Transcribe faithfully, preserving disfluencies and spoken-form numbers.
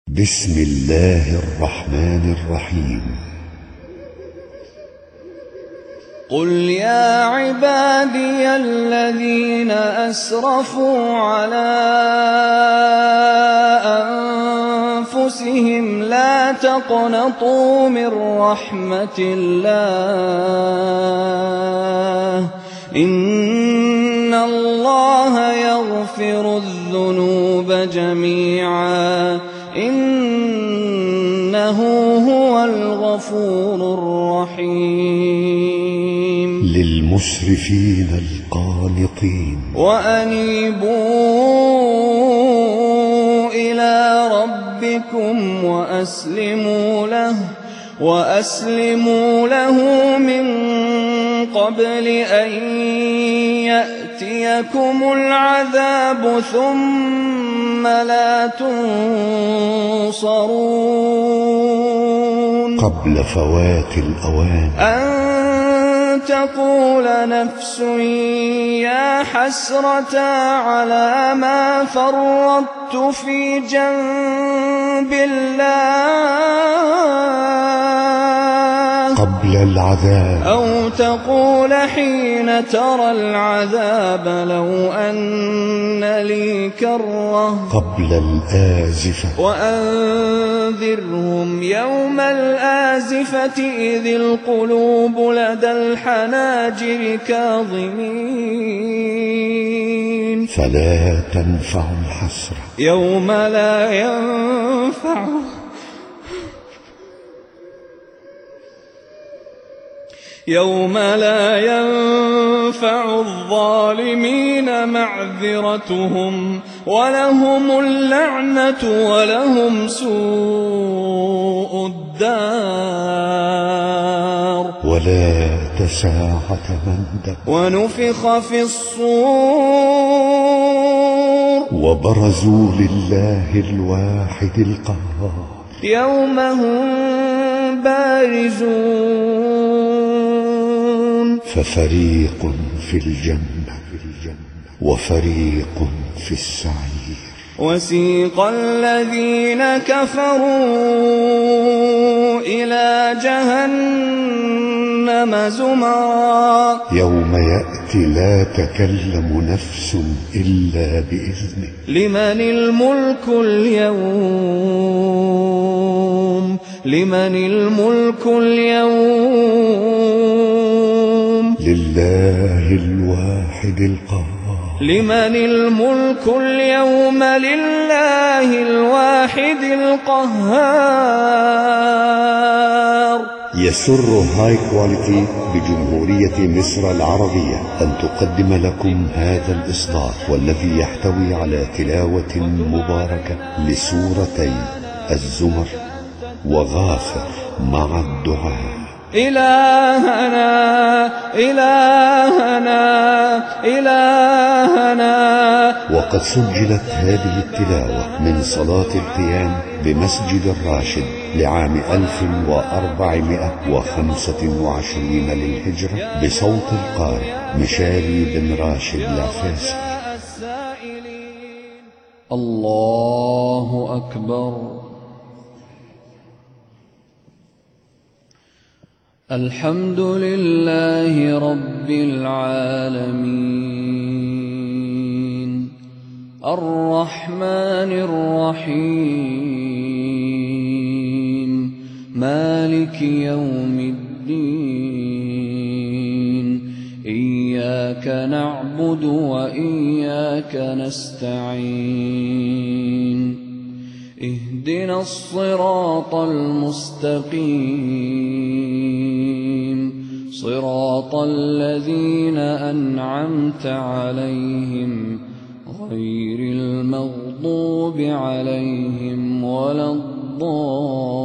بسم الله الرحمن الرحيم. قل يا عبادي الذين أسرفوا على أنفسهم لا تقنطوا من رحمة الله إن الله يغفر الذنوب جميعا إنه هو الغفور الرحيم. للمسرفين القانطين وأنيبوا إلى ربكم وأسلموا له وأسلموا له من قبل أن يأتيكم العذاب ثم لا تنصرون. قبل فوات الأوان. أن تقول نفس يا حسرة على ما فرطت في جنب الله قبل العذاب. أو تقول حين ترى العذاب لو أن لي كرة قبل الآزفة. وأنذرهم يوم الآزفة إذ القلوب لدى الحناجر كاظمين فلا تنفع الحسرة يوم لا ينفع يوم لا ينفع الظالمين معذرتهم ولهم اللعنة ولهم سوء الدار. ولا تساعة مندب. ونفخ في الصور وبرزوا لله الواحد القهار يوم هم بارزون ففريق في الجنة وفريق في السعير. وسيق الذين كفروا إلى جهنم زمرا يوم يأتي لا تكلم نفس إلا بإذنه لمن الملك اليوم لمن الملك اليوم لله الواحد القهار. لمن الملك اليوم لله الواحد القهار. يسر هاي كواليتي بجمهورية مصر العربية أن تقدم لكم هذا الإصدار والذي يحتوي على تلاوة مباركة لسورتي الزمر وغافر مع الدعاء. إلهنا إلهنا إلهنا. وقد سجلت هذه التلاوة من صلاة القيام بمسجد الراشد لعام ألف وأربعمائة وخمسة وعشرين للهجرة بصوت القارئ مشاري بن راشد العفاسي. الله أكبر. الحمد لله رب العالمين الرحمن الرحيم مالك يوم الدين إياك نعبد وإياك نستعين اهدنا الصراط المستقيم صراط الذين أنعمت عليهم غير المغضوب عليهم ولا الضالين.